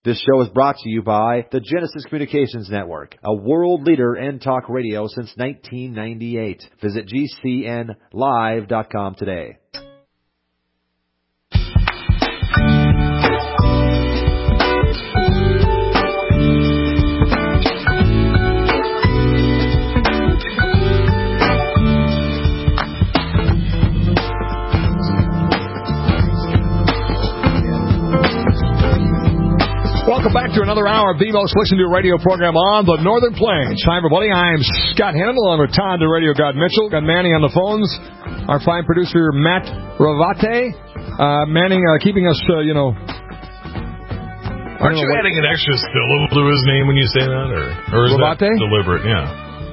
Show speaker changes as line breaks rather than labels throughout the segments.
This show is brought to you by the Genesis Communications Network, a world leader in talk radio since 1998. Visit GCNlive.com today.
Welcome back to another hour of the most listened to radio program on the Northern Plains. Hi, everybody. I'm Scott Hannon, along with Todd, the Radio God Mitchell. Got Manny on the phones. Our fine producer, Matt Ravate. Manning keeping us,
Aren't you adding an extra syllable to his name when you say that? Or is
Ravate?
that deliberate? Yeah.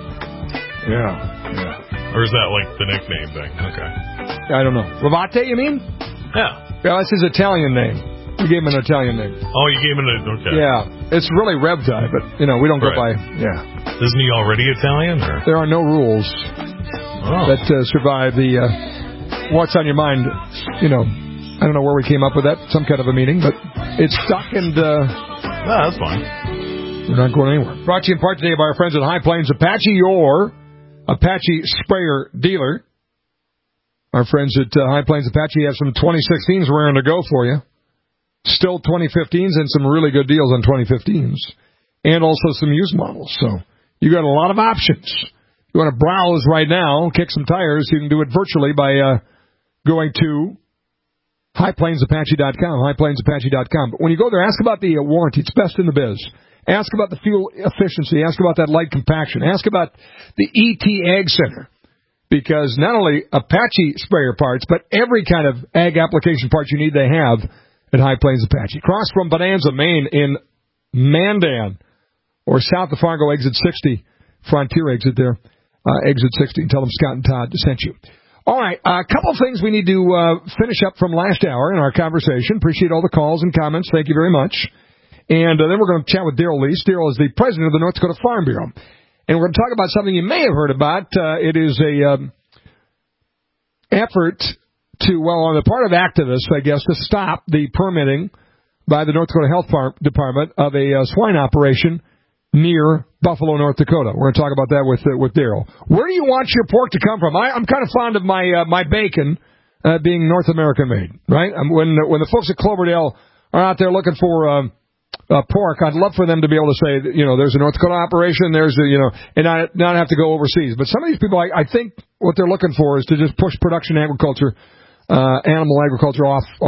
Yeah.
Or is that like the nickname thing? Okay.
I don't know. Ravate, you mean?
Yeah.
Yeah, that's his Italian name. We gave him an Italian name.
Oh, you gave him okay.
Yeah. It's really Revtai, but, we don't go by, yeah.
Isn't he already Italian? Or?
There are no rules that survive the what's on your mind. I don't know where we came up with that, some kind of a meeting, but it's stuck and...
that's fine.
We're not going anywhere. Brought to you in part today by our friends at High Plains Apache, your Apache sprayer dealer. Our friends at High Plains Apache have some 2016s raring to go for you. Still 2015s and some really good deals on 2015s. And also some used models. So you got a lot of options. You want to browse right now, kick some tires, you can do it virtually by going to highplainsapache.com, highplainsapache.com. But when you go there, ask about the warranty. It's best in the biz. Ask about the fuel efficiency. Ask about that light compaction. Ask about the ET Ag Center. Because not only Apache sprayer parts, but every kind of ag application part you need, they have at High Plains Apache. Across from Bonanza, Maine in Mandan, or south of Fargo, exit 60, Frontier exit there, exit 60, and tell them Scott and Todd sent you. All right, a couple of things we need to finish up from last hour in our conversation. Appreciate all the calls and comments. Thank you very much. And then we're going to chat with Daryl Lease. Daryl is the president of the North Dakota Farm Bureau. And we're going to talk about something you may have heard about. It is a effort on the part of activists, I guess, to stop the permitting by the North Dakota Health Department of a swine operation near Buffalo, North Dakota. We're going to talk about that with Daryl. Where do you want your pork to come from? I'm kind of fond of my bacon being North American made, right? When the folks at Cloverdale are out there looking for pork, I'd love for them to be able to say, there's a North Dakota operation, and not have to go overseas. But some of these people, I think what they're looking for is to just push production agriculture, animal agriculture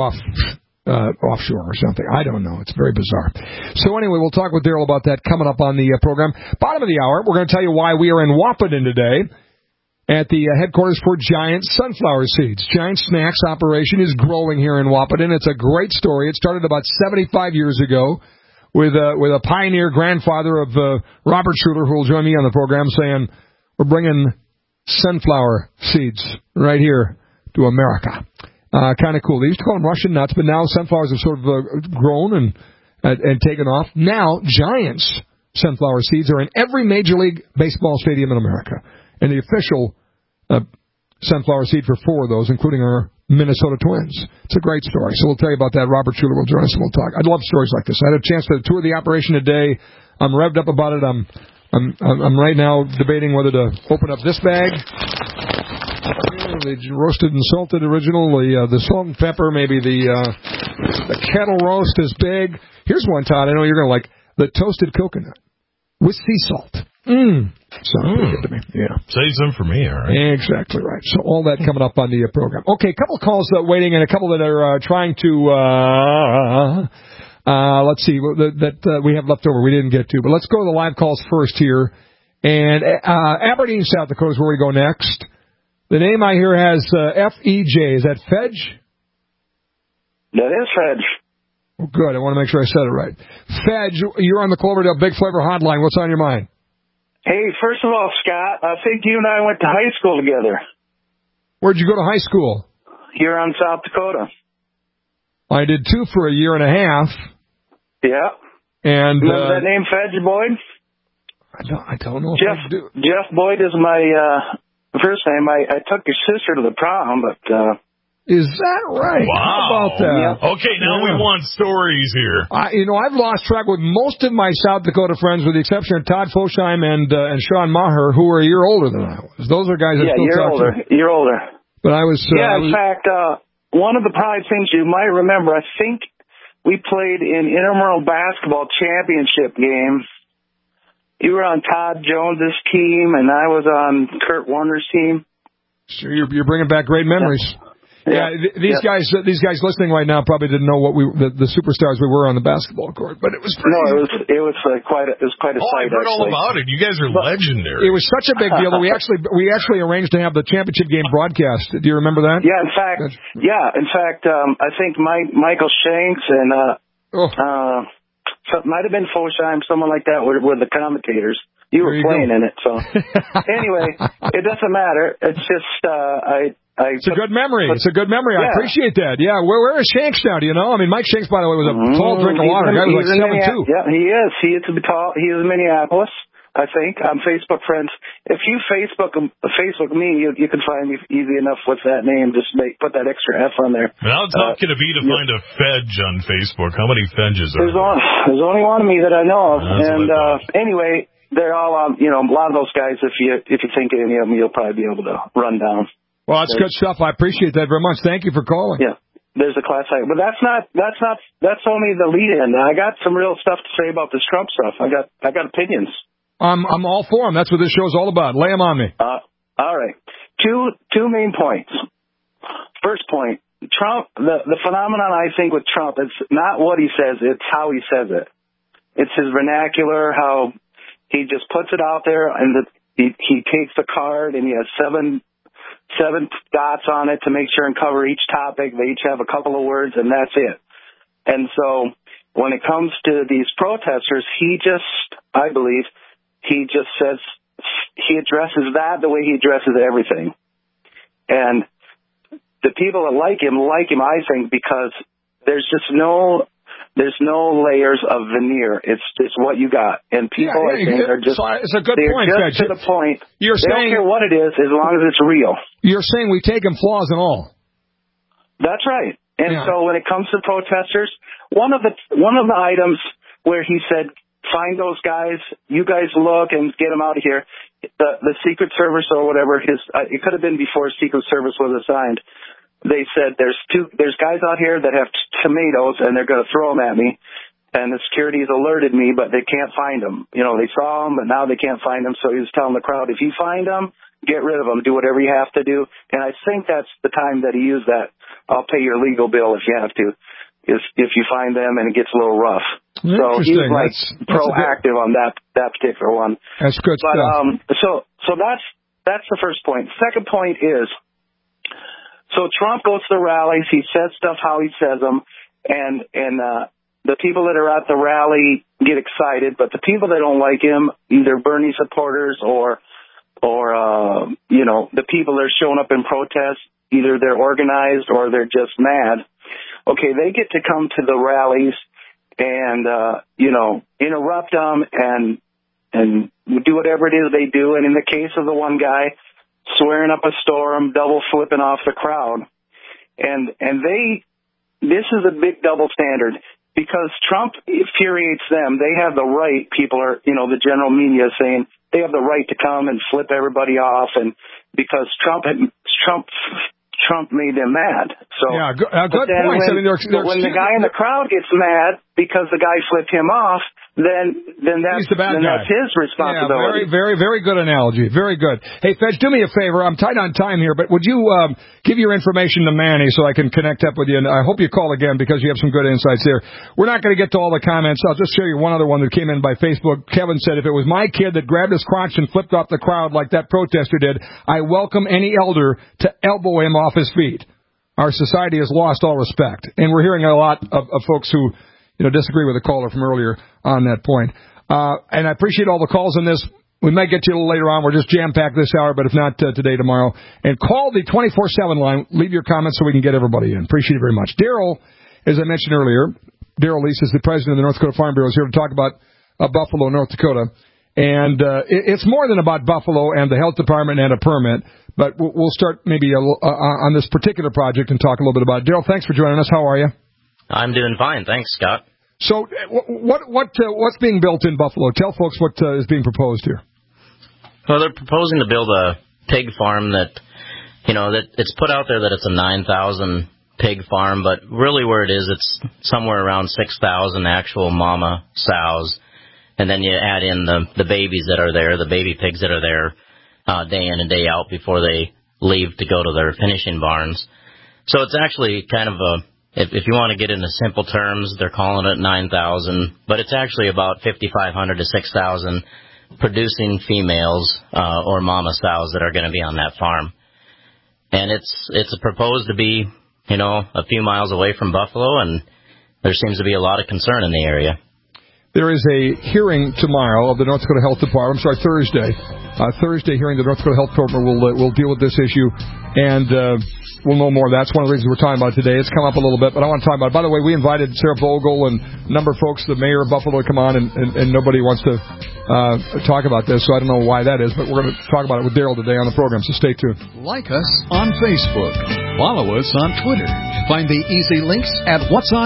offshore or something. I don't know. It's very bizarre. So anyway, we'll talk with Daryl about that coming up on the program. Bottom of the hour, we're going to tell you why we are in Wahpeton today at the headquarters for Giant Sunflower Seeds. Giant Snacks operation is growing here in Wahpeton. It's a great story. It started about 75 years ago with a pioneer grandfather of Robert Schuler, who will join me on the program, saying, we're bringing sunflower seeds right here to America. Kind of cool. They used to call them Russian nuts, but now sunflowers have sort of grown and taken off. Now, Giant's sunflower seeds are in every Major League Baseball stadium in America. And the official sunflower seed for 4 of those, including our Minnesota Twins. It's a great story. So we'll tell you about that. Robert Schuler will join us and we'll talk. I love stories like this. I had a chance to tour the operation today. I'm revved up about it. I'm right now debating whether to open up this bag. The roasted and salted original, the salt and pepper, maybe the kettle roast is big. Here's one, Todd, I know you're going to like, the toasted coconut with sea salt. Sounds pretty good to me. Yeah.
Save some for me, all right.
Exactly right. So all that coming up on the program. Okay, a couple of calls waiting and a couple that are trying to, let's see, that we have left over we didn't get to. But let's go to the live calls first here. And Aberdeen, South Dakota is where we go next. The name I hear has F-E-J. Is that Fedge?
That is Fedge.
Oh, good. I want to make sure I said it right. Fedge, you're on the Cloverdale Big Flavor Hotline. What's on your mind?
Hey, first of all, Scott, I think you and I went to high school together.
Where'd you go to high school?
Here in South Dakota.
I did too for a year and a half.
Yeah.
And
remember that name, Fedge Boyd?
I don't know.
Jeff Boyd is my first name. I took your sister to the prom, but
Is that right?
Wow.
How about that?
Yeah.
Okay, now we want stories here.
I've lost track with most of my South Dakota friends, with the exception of Todd Fosheim and Sean Maher, who are a year older than I was. Those are guys that still talk to me.
You're older.
But I was.
In fact, one of the Pride things you might remember, I think we played in intramural basketball championship games. You were on Todd Jones's team, and I was on Kurt Warner's team.
Sure, you're bringing back great memories. Yeah, these guys listening right now probably didn't know what the superstars we were on the basketball court, but it was pretty.
No, it was quite a sight.
I heard all about it. You guys are legendary.
It was such a big deal that we actually arranged to have the championship game broadcast. Do you remember that?
Yeah, in fact, I think Michael Shanks and might have been Fosheim, someone like that, were the commentators. You were playing in it, so anyway, it doesn't matter. It's just
It's a good memory. It's a good memory. I appreciate that. Yeah, where is Shanks now? Do you know? I mean, Mike Shanks, by the way, was a tall drink of water. Guy was like 7'2".
Yeah, he is. He is tall. He is in Minneapolis, I think. I'm Facebook friends. If you Facebook me, you can find me easy enough with that name. Just put that extra F on there.
How tough can it be to find a Fedge on Facebook? How many Fedges are there?
There's only one of me that I know of. And anyway, they're all a lot of those guys. If you think of any of them, you'll probably be able to run down.
Well, that's good stuff. I appreciate that very much. Thank you for calling.
Yeah, there's a class item, but that's only the lead in. I got some real stuff to say about this Trump stuff. I got opinions. I'm all for them. That's what this show's all about. Lay them on me. All right. Two main points. First point, Trump. The phenomenon I think with Trump, it's not what he says, it's how he says it. It's his vernacular, how he just puts it out there, and he takes the card and he has seven dots on it to make sure and cover each topic. They each have a couple of words, and that's it. And so when it comes to these protesters, I believe, he just says, he addresses that the way he addresses everything. And the people that like him, I think, because there's no layers of veneer. It's what you got. And people, I think, are just,
it's a good point,
just to the point.
They
don't care what it is as long as it's real.
You're saying we take him flaws and all.
That's right. And so when it comes to protesters, one of the items where he said, find those guys, you guys look and get them out of here. The Secret Service or whatever, it could have been before Secret Service was assigned. They said there's guys out here that have tomatoes and they're going to throw them at me, and the security has alerted me, but they can't find them. You know, they saw them, but now they can't find them. So he was telling the crowd, if you find them, get rid of them, do whatever you have to do. And I think that's the time that he used that. I'll pay your legal bill if you have to, if you find them and it gets a little rough. So he's proactive on that particular one.
That's good stuff.
So that's the first point. Second point is, so Trump goes to the rallies, he says stuff how he says them, and the people that are at the rally get excited, but the people that don't like him, either Bernie supporters or the people that are showing up in protest, either they're organized or they're just mad. Okay, they get to come to the rallies and interrupt them and do whatever it is they do. And in the case of the one guy, swearing up a storm, double flipping off the crowd. And this is a big double standard because Trump infuriates them. They have the right, people are, the general media saying they have the right to come and flip everybody off, and because Trump made them mad. So
yeah, good point.
When the guy in the crowd gets mad because the guy flipped him off, then that's his responsibility.
Yeah, very, very, very good analogy. Very good. Hey, Fedge, do me a favor. I'm tight on time here, but would you give your information to Manny so I can connect up with you? And I hope you call again because you have some good insights here. We're not going to get to all the comments. I'll just show you one other one that came in by Facebook. Kevin said, if it was my kid that grabbed his crotch and flipped off the crowd like that protester did, I welcome any elder to elbow him off his feet. Our society has lost all respect. And we're hearing a lot of folks who disagree with the caller from earlier on that point. And I appreciate all the calls on this. We might get to you a little later on. We're just jam-packed this hour, but if not today, tomorrow. And call the 24/7 line. Leave your comments so we can get everybody in. Appreciate it very much. Daryl, as I mentioned earlier, Daryl Lease is the president of the North Dakota Farm Bureau. Is here to talk about Buffalo, North Dakota. And it's more than about Buffalo and the health department and a permit. But we'll start maybe on this particular project and talk a little bit about it. Daryl, thanks for joining us. How are you?
I'm doing fine. Thanks, Scott.
So what's being built in Buffalo? Tell folks what is being proposed here.
Well, they're proposing to build a pig farm that it's put out there that it's a 9,000 pig farm, but really where it is, it's somewhere around 6,000 actual mama sows. And then you add in the babies that are there, the baby pigs that are there day in and day out before they leave to go to their finishing barns. So it's actually kind of if you want to get into simple terms, they're calling it 9,000, but it's actually about 5,500 to 6,000 producing females or mama sows that are going to be on that farm. And it's proposed to be, a few miles away from Buffalo, and there seems to be a lot of concern in the area.
There is a hearing tomorrow of the North Dakota Health Department. Thursday. Thursday hearing the North Dakota Health Department will deal with this issue, and we'll know more. That's one of the reasons we're talking about it today. It's come up a little bit, but I want to talk about it. By the way, we invited Sarah Vogel and a number of folks, the mayor of Buffalo, to come on, and nobody wants to talk about this, so I don't know why that is, but we're going to talk about it with Daryl today on the program, so stay tuned.
Like us on Facebook. Follow us on Twitter. Find the easy links at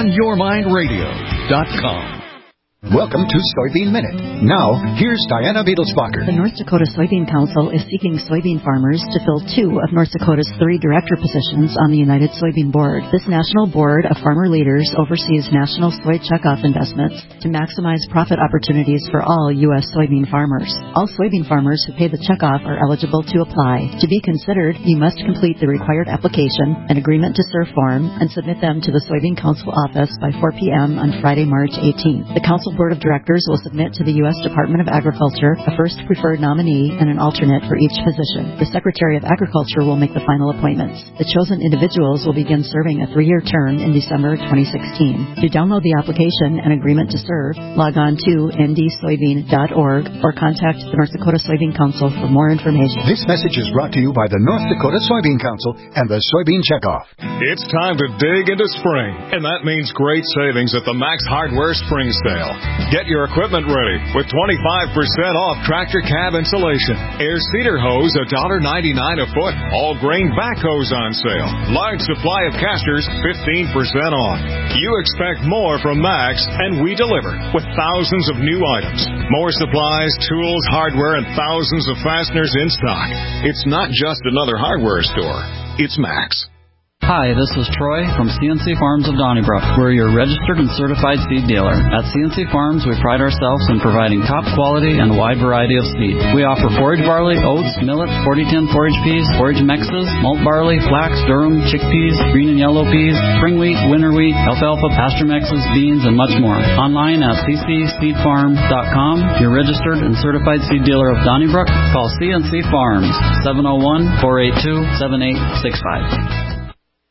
whatsonyourmindradio.com. Welcome to Soybean Minute. Now, here's Diana Beadlesbacher.
The North Dakota Soybean Council is seeking soybean farmers to fill 2 of North Dakota's 3 director positions on the United Soybean Board. This national board of farmer leaders oversees national soy checkoff investments to maximize profit opportunities for all U.S. soybean farmers. All soybean farmers who pay the checkoff are eligible to apply. To be considered, you must complete the required application, an agreement to serve form, and submit them to the Soybean Council office by 4 p.m. on Friday, March 18th. The Council Board of Directors will submit to the U.S. Department of Agriculture a first preferred nominee and an alternate for each position. The Secretary of Agriculture will make the final appointments. The chosen individuals will begin serving a 3-year term in December 2016. To download the application and agreement to serve, log on to ndsoybean.org or contact the North Dakota Soybean Council for more information.
This message is brought to you by the North Dakota Soybean Council and the Soybean Checkoff.
It's time to dig into spring, and that means great savings at the Max Hardware Spring Sale. Get your equipment ready with 25% off tractor cab insulation. Air seeder hose, $1.99 a foot. All grain backhoes on sale. Large supply of casters, 15% off. You expect more from Max, and we deliver with thousands of new items. More supplies, tools, hardware, and thousands of fasteners in stock. It's not just another hardware store. It's Max.
Hi, this is Troy from CNC Farms of Donnybrook. We're your registered and certified seed dealer. At CNC Farms, we pride ourselves in providing top quality and a wide variety of seed. We offer forage barley, oats, millet, 4010 forage peas, forage mixes, malt barley, flax, durum, chickpeas, green and yellow peas, spring wheat, winter wheat, alfalfa, pasture mixes, beans, and much more. Online at ccseedfarm.com. Your registered and certified seed dealer of Donnybrook. Call CNC Farms, 701-482-7865.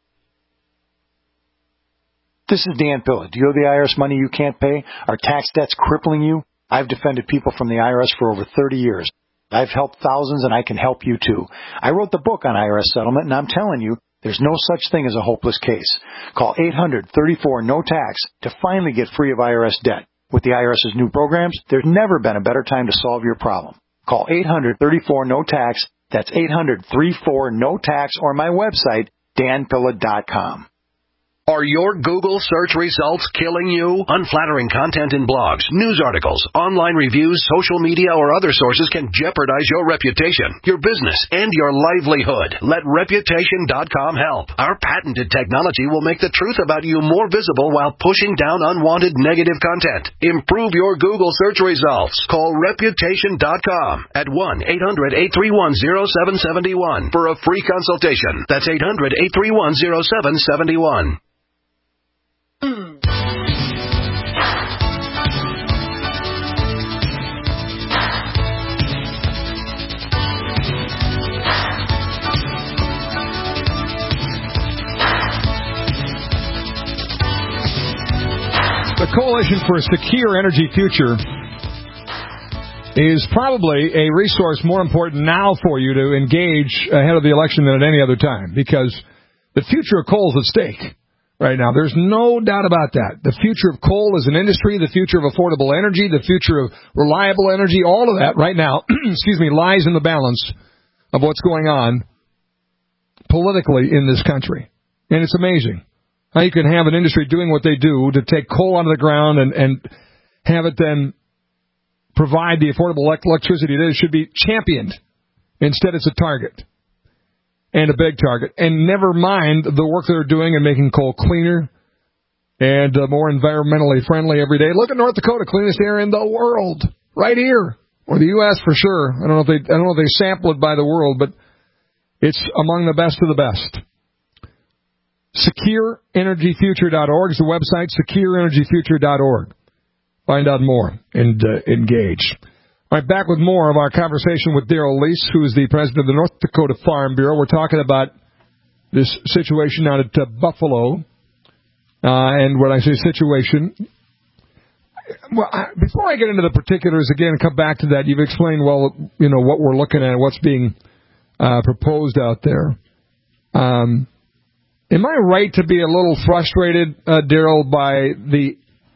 This is Dan Pilla. Do you owe the IRS money you can't pay? Are tax debts crippling you? I've defended people from the IRS for over 30 years. I've helped thousands, and I can help you too. I wrote the book on IRS settlement, and I'm telling you, there's no such thing as a hopeless case. Call 800-34-NO-TAX to finally get free of IRS debt. With the IRS's new programs, there's never been a better time to solve your problem. Call 800-34-NO-TAX. That's 800-34-NO-TAX, or my website, danpilla.com.
Are your Google search results killing you? Unflattering content in blogs, news articles, online reviews, social media, or other sources can jeopardize your reputation, your business, and your livelihood. Let Reputation.com help. Our patented technology will make the truth about you more visible while pushing down unwanted negative content. Improve your Google search results. Call Reputation.com at 1-800-831-0771 for a free consultation. That's 800-831-0771.
The Coalition for a Secure Energy Future is probably a resource more important now for you to engage ahead of the election than at any other time, because the future of coal is at stake right now. There's no doubt about that. The future of coal as an industry, the future of affordable energy, the future of reliable energy, all of that right now, lies in the balance of what's going on politically in this country. And it's amazing how you can have an industry doing what they do to take coal out of the ground and have it then provide the affordable electricity that it should be championed. Instead, it's a target, and a big target. And never mind the work they're doing in making coal cleaner and more environmentally friendly every day. Look at North Dakota, cleanest air in the world, right here, or the U.S. for sure. I don't know if they sample it by the world, but it's among the best of the best. SecureEnergyFuture.org is the website. SecureEnergyFuture.org. Find out more and engage. All right, back with more of our conversation with Daryl Lease, who is the president of the North Dakota Farm Bureau. We're talking about this situation out at Buffalo. And when I say situation, well, before I get into the particulars again and come back to that, you've explained, well, you know, what we're looking at, what's being proposed out there. Am I right to be a little frustrated, Daryl, by the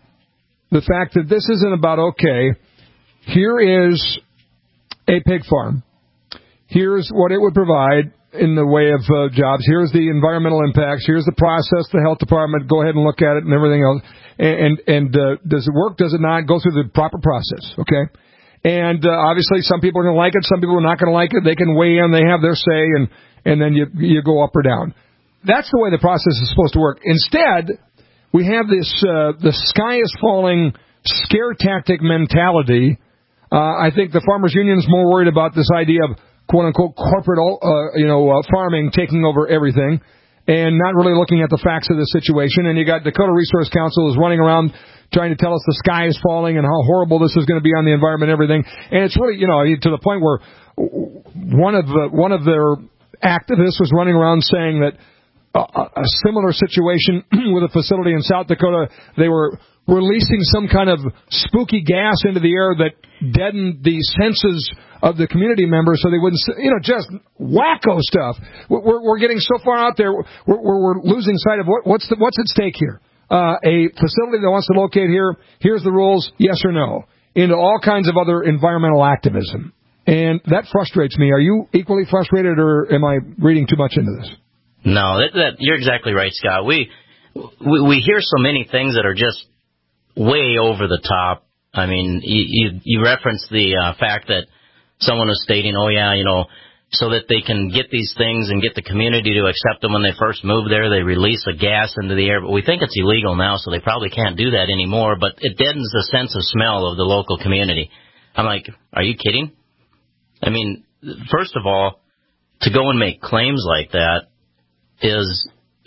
fact that this isn't about, okay, here is a pig farm. Here's what it would provide in the way of jobs. Here's the environmental impacts. Here's the process. The health department, go ahead and look at it and everything else. And does it work? Does it not? Go through the proper process, okay? And obviously some people are going to like it. Some people are not going to like it. They can weigh in. They have their say, and then you go up or down. That's the way the process is supposed to work. Instead, we have this the sky is falling scare tactic mentality. I think the Farmers Union is more worried about this idea of quote-unquote corporate, farming taking over everything and not really looking at the facts of the situation. And you got Dakota Resource Council is running around trying to tell us the sky is falling and how horrible this is going to be on the environment and everything. And it's really, to the point where one of their activists was running around saying that a similar situation with a facility in South Dakota, they were releasing some kind of spooky gas into the air that deadened the senses of the community members so they wouldn't, just wacko stuff. We're getting so far out there, we're losing sight of what's at stake here. A facility that wants to locate here, here's the rules, yes or no, into all kinds of other environmental activism. And that frustrates me. Are you equally frustrated, or am I reading too much into this?
No, you're exactly right, Scott. We hear so many things that are just way over the top. I mean, you referenced the fact that someone was stating, so that they can get these things and get the community to accept them when they first move there, they release a gas into the air. But we think it's illegal now, so they probably can't do that anymore. But it deadens the sense of smell of the local community. I'm like, are you kidding? I mean, first of all, to go and make claims like that is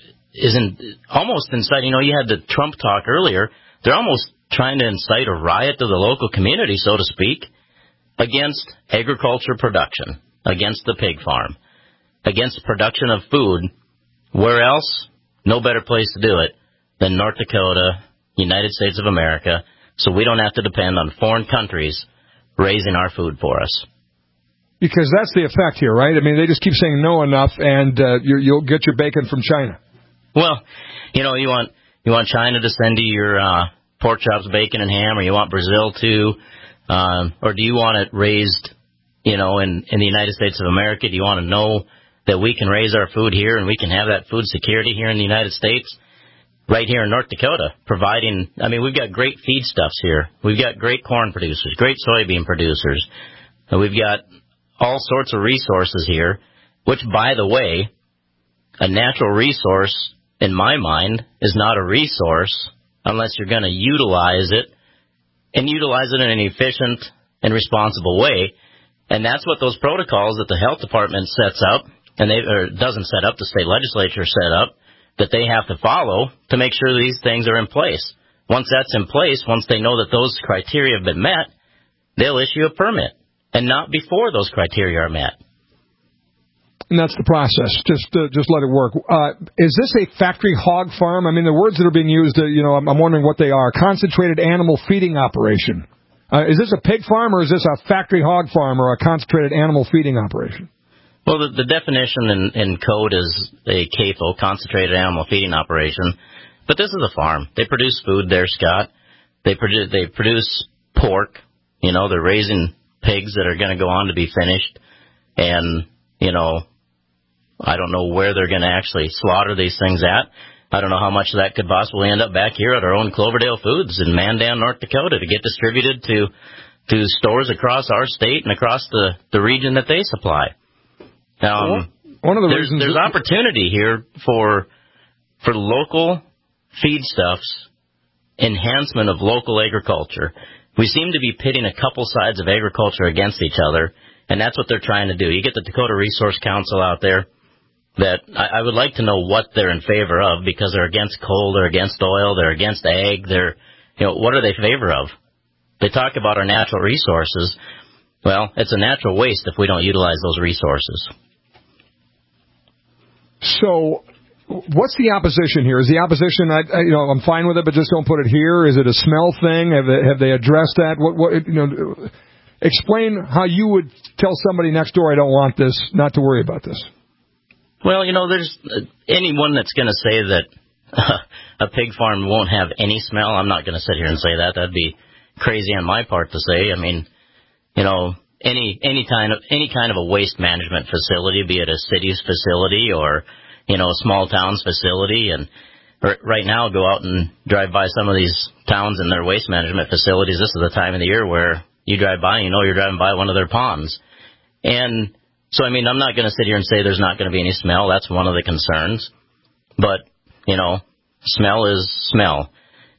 almost inciting. You had the Trump talk earlier. They're almost trying to incite a riot to the local community, so to speak, against agriculture production, against the pig farm, against production of food. Where else? No better place to do it than North Dakota, United States of America, so we don't have to depend on foreign countries raising our food for us.
Because that's the effect here, right? I mean, they just keep saying no enough, and you'll get your bacon from China.
Well, you want China to send you your pork chops, bacon, and ham, or you want Brazil to, or do you want it raised, in the United States of America? Do you want to know that we can raise our food here and we can have that food security here in the United States? Right here in North Dakota, we've got great feedstuffs here. We've got great corn producers, great soybean producers. And we've got all sorts of resources here, which, by the way, a natural resource, in my mind, is not a resource unless you're going to utilize it in an efficient and responsible way. And that's what those protocols that the health department sets up, doesn't set up, the state legislature set up, that they have to follow to make sure these things are in place. Once that's in place, once they know that those criteria have been met, they'll issue a permit, and not before those criteria are met.
And that's the process. Just let it work. Is this a factory hog farm? I mean, the words that are being used, I'm wondering what they are. Concentrated animal feeding operation. Is this a pig farm, or is this a factory hog farm, or a concentrated animal feeding operation?
Well, the definition in code is a CAFO, concentrated animal feeding operation. But this is a farm. They produce food there, Scott. They produce pork. They're raising pigs that are going to go on to be finished. And, I don't know where they're going to actually slaughter these things at. I don't know how much of that could possibly end up back here at our own Cloverdale Foods in Mandan, North Dakota, to get distributed to stores across our state and across the region that they supply.
One of the reasons
there's opportunity here for local feedstuffs, enhancement of local agriculture. We seem to be pitting a couple sides of agriculture against each other, and that's what they're trying to do. You get the Dakota Resource Council out there that I would like to know what they're in favor of, because they're against coal, they're against oil, they're against ag, what are they in favor of? They talk about our natural resources. Well, it's a natural waste if we don't utilize those resources.
So, what's the opposition here? Is the opposition, I'm fine with it, but just don't put it here? Is it a smell thing? Have they addressed that? Explain how you would tell somebody next door, I don't want this, not to worry about this.
Well, there's anyone that's going to say that a pig farm won't have any smell. I'm not going to sit here and say that. That'd be crazy on my part to say. I mean, any kind of a waste management facility, be it a city's facility or a small town's facility, and right now go out and drive by some of these towns and their waste management facilities. This is the time of the year where you drive by, you're driving by one of their ponds, and so, I'm not going to sit here and say there's not going to be any smell. That's one of the concerns. But, smell is smell.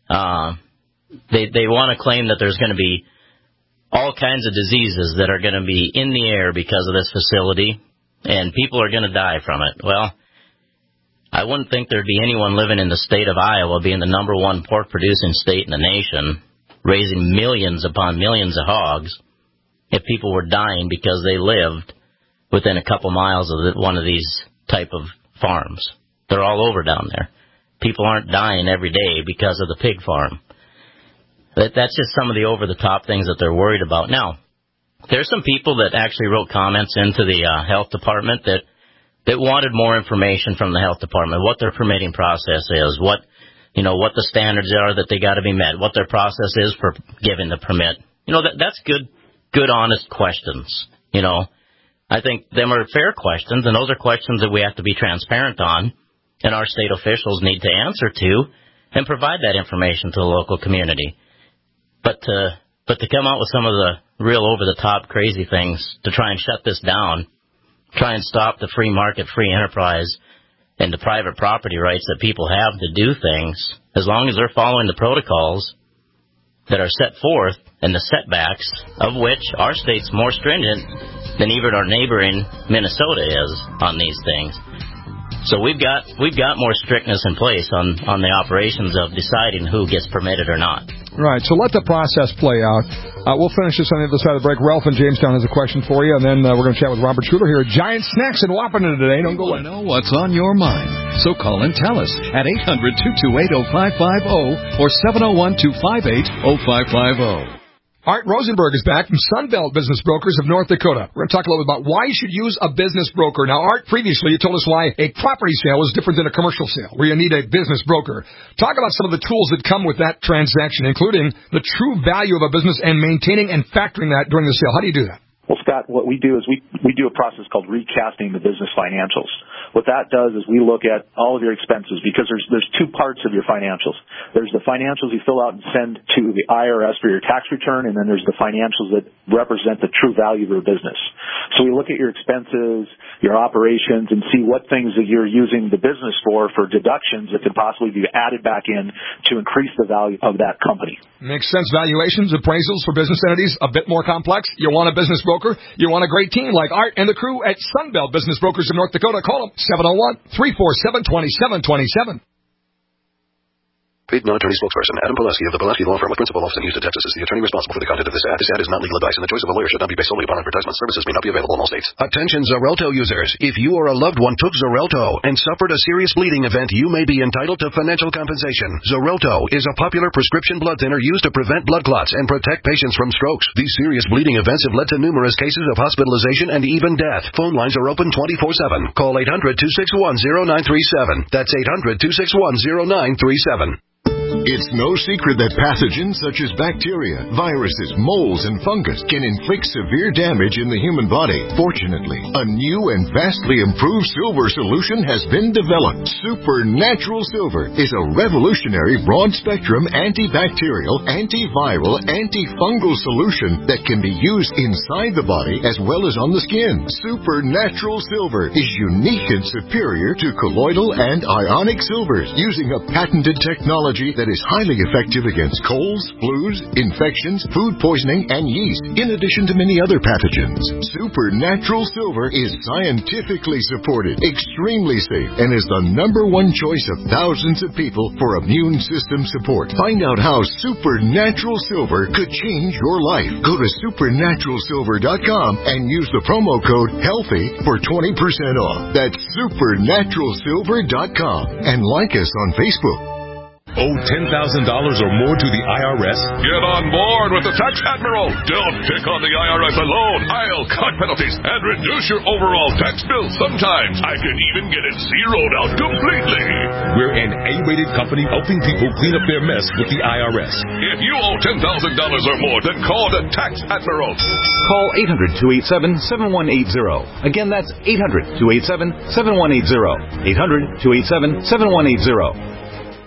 They want to claim that there's going to be all kinds of diseases that are going to be in the air because of this facility, and people are going to die from it. Well, I wouldn't think there'd be anyone living in the state of Iowa, being the number one pork-producing state in the nation, raising millions upon millions of hogs, if people were dying because they lived within a couple miles of one of these type of farms. They're all over down there. People aren't dying every day because of the pig farm. That's just some of the over-the-top things that they're worried about. Now, there's some people that actually wrote comments into the health department that wanted more information from the health department, what their permitting process is, what the standards are that they got to be met, what their process is for giving the permit. That's good, honest questions, I think them are fair questions, and those are questions that we have to be transparent on, and our state officials need to answer to and provide that information to the local community. But to come out with some of the real over-the-top crazy things to try and shut this down, try and stop the free market, free enterprise, and the private property rights that people have to do things, as long as they're following the protocols that are set forth and the setbacks, of which our state's more stringent than even our neighboring Minnesota is on these things. So we've got more strictness in place on the operations of deciding who gets permitted or not.
Right, so let the process play out. We'll finish this on the other side of the break. Ralph in Jamestown has a question for you, and then we're going to chat with Robert Schuler here at Giant Snacks in Wahpeton today. Don't go away.
Know what's on your mind. So call and tell us at 800-228-0550 or 701-258-0550.
Art Rosenberg is back from Sunbelt Business Brokers of North Dakota. We're going to talk a little bit about why you should use a business broker. Now, Art, previously you told us why a property sale is different than a commercial sale, where you need a business broker. Talk about some of the tools that come with that transaction, including the true value of a business and maintaining and factoring that during the sale. How do you do that?
Well, Scott, what we do is we do a process called recasting the business financials. What that does is we look at all of your expenses, because there's two parts of your financials. There's the financials you fill out and send to the IRS for your tax return, and then there's the financials that represent the true value of your business. So we look at your expenses, your operations, and see what things that you're using the business for deductions that could possibly be added back in to increase the value of that company.
Makes sense. Valuations, appraisals for business entities, a bit more complex. You want a business broker? You want a great team like Art and the crew at Sunbelt Business Brokers of North Dakota. Call them 701-347-2727.
Paid non-attorney spokesperson Adam Pulaski of the Pulaski Law Firm with principal office in Houston, Texas, is the attorney responsible for the content of this ad. This ad is not legal advice, and the choice of a lawyer should not be based solely upon advertisement. Services may not be available in all states. Attention Xarelto users. If you or a loved one took Xarelto and suffered a serious bleeding event, you may be entitled to financial compensation. Xarelto is a popular prescription blood thinner used to prevent blood clots and protect patients from strokes. These serious bleeding events have led to numerous cases of hospitalization and even death. Phone lines are open 24/7. Call 800-261-0937. That's 800-261-0937.
It's no secret that pathogens such as bacteria, viruses, molds, and fungus can inflict severe damage in the human body. Fortunately, a new and vastly improved silver solution has been developed. Supernatural Silver is a revolutionary broad-spectrum antibacterial, antiviral, antifungal solution that can be used inside the body as well as on the skin. Supernatural Silver is unique and superior to colloidal and ionic silvers, using a patented technology that is highly effective against colds, flus, infections, food poisoning, and yeast, in addition to many other pathogens. Supernatural Silver is scientifically supported, extremely safe, and is the #1 choice of thousands of people for immune system support. Find out how Supernatural Silver could change your life. Go to supernaturalsilver.com and use the promo code HEALTHY for 20% off. That's supernaturalsilver.com, and like us on Facebook.
Owe $10,000 or more to the IRS?
Get on board with the Tax Admiral. Don't pick on the IRS alone. I'll cut penalties and reduce your overall tax bill. Sometimes I can even get it zeroed out completely.
We're an A-rated company helping people clean up their mess with the IRS.
If you owe $10,000 or more, then call the Tax Admiral.
Call 800-287-7180. Again, that's 800-287-7180. 800-287-7180.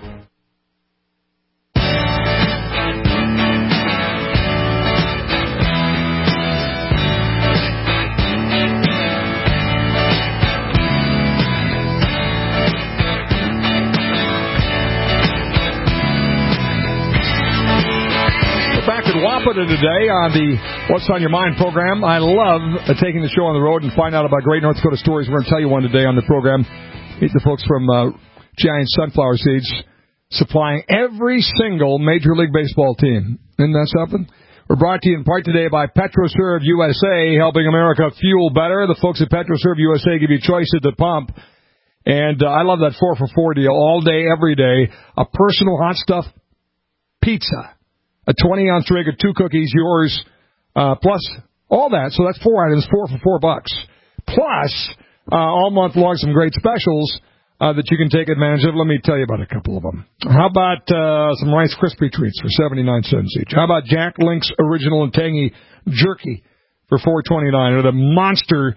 Today on the What's on Your Mind program. I love taking the show on the road and find out about great North Dakota stories. We're going to tell you one today on the program. Meet the folks from Giant Sunflower Seeds, supplying every single Major League Baseball team. Isn't that something? We're brought to you in part today by PetroServe USA, helping America fuel better. The folks at PetroServe USA give you choice at the pump. And I love that 4 for $4 deal all day, every day. A personal hot stuff pizza. A 20-ounce rig of 2 cookies, yours, plus all that. So that's 4 items, 4 for $4. Plus, all month long, some great specials that you can take advantage of. Let me tell you about a couple of them. How about some Rice Krispie treats for 79 cents each? How about Jack Link's Original and Tangy Jerky for $4.29, or the Monster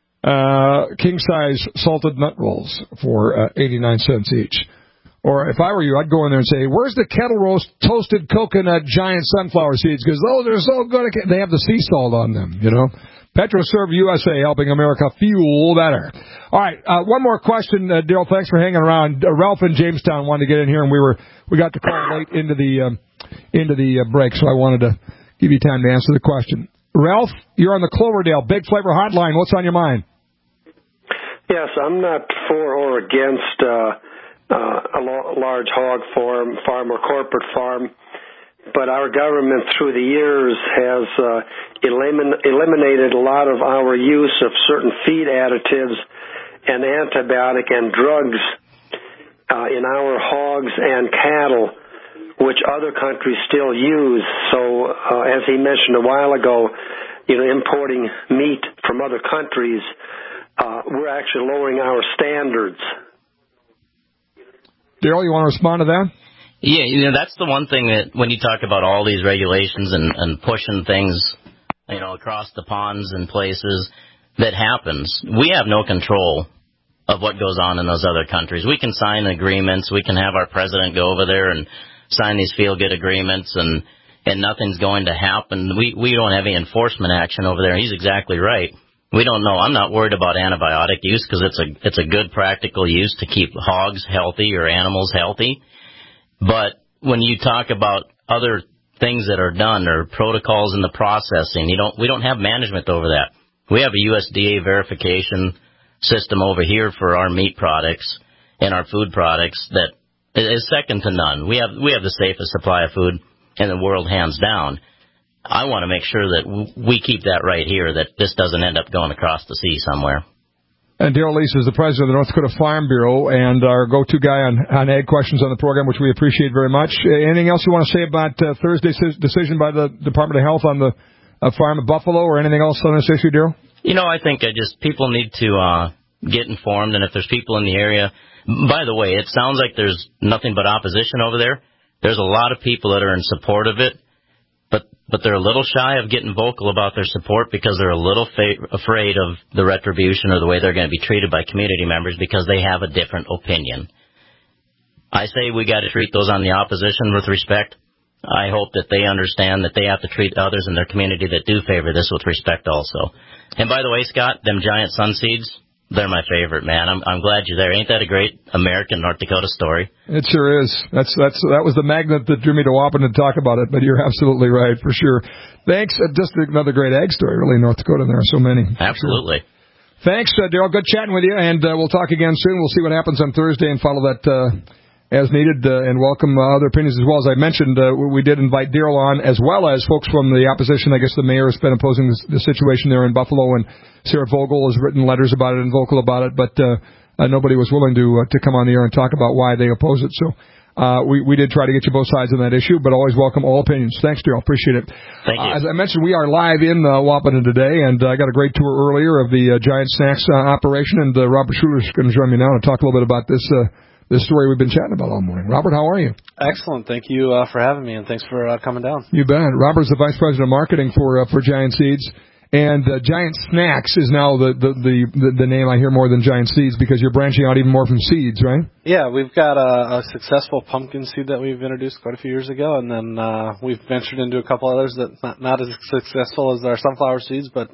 king-size salted nut rolls for 89 cents each? Or if I were you, I'd go in there and say, where's the kettle roast toasted coconut Giant Sunflower Seeds? Because those are so good. They have the sea salt on them, you know. PetroServe USA, helping America fuel better. All right, one more question, Daryl. Thanks for hanging around. Ralph in Jamestown wanted to get in here, and we got to call late into the break, so I wanted to give you time to answer the question. Ralph, you're on the Cloverdale Big Flavor Hotline. What's on your mind?
Yes, I'm not for or against a large hog farm or corporate farm, but our government through the years has eliminated a lot of our use of certain feed additives and antibiotic and drugs in our hogs and cattle, which other countries still use. So, as he mentioned a while ago, importing meat from other countries, we're actually lowering our standards.
Daryl, you want to respond to that?
Yeah, that's the one thing that when you talk about all these regulations and pushing things, across the ponds and places, that happens. We have no control of what goes on in those other countries. We can sign agreements. We can have our president go over there and sign these feel-good agreements, and nothing's going to happen. We don't have any enforcement action over there. He's exactly right. We don't know. I'm not worried about antibiotic use because it's a good practical use to keep hogs healthy or animals healthy. But when you talk about other things that are done or protocols in the processing, we don't have management over that. We have a USDA verification system over here for our meat products and our food products that is second to none. We have the safest supply of food in the world, hands down. I want to make sure that we keep that right here, that this doesn't end up going across the sea somewhere.
And Daryl Lease is the president of the North Dakota Farm Bureau and our go-to guy on ag questions on the program, which we appreciate very much. Anything else you want to say about Thursday's decision by the Department of Health on the farm of buffalo, or anything else on this issue, Daryl?
I think people need to get informed, and if there's people in the area. By the way, it sounds like there's nothing but opposition over there. there's a lot of people that are in support of it, but they're a little shy of getting vocal about their support because they're a little afraid of the retribution or the way they're going to be treated by community members because they have a different opinion. I say we got to treat those on the opposition with respect. I hope that they understand that they have to treat others in their community that do favor this with respect also. And by the way, Scott, them giant sun seeds, they're my favorite, man. I'm glad you're there. Ain't that a great American North Dakota story?
It sure is. That was the magnet that drew me to Waupun to talk about it, but you're absolutely right, for sure. Thanks. Just another great ag story, really, in North Dakota. There are so many.
Absolutely.
Sure. Thanks, Darrell. Good chatting with you, and we'll talk again soon. We'll see what happens on Thursday and follow that as needed, and welcome other opinions as well. As I mentioned, we did invite Darrell on, as well as folks from the opposition. I guess the mayor has been opposing the situation there in Buffalo, and Sarah Vogel has written letters about it and vocal about it, but nobody was willing to come on the air and talk about why they oppose it. So we did try to get you both sides on that issue, but always welcome all opinions. Thanks, Darrell. Appreciate it.
Thank you.
As I mentioned, we are live in Waupun today, and I got a great tour earlier of the Giant Snacks operation, and Robert Schuler is going to join me now to talk a little bit about this story we've been chatting about all morning. Robert, how are you?
Excellent. Thank you for having me, and thanks for coming down.
You bet. Robert's the Vice President of Marketing for Giant Seeds. And Giant Snacks is now the name I hear more than Giant Seeds because you're branching out even more from seeds, right?
Yeah, we've got a successful pumpkin seed that we've introduced quite a few years ago, and then we've ventured into a couple others that not as successful as our sunflower seeds, but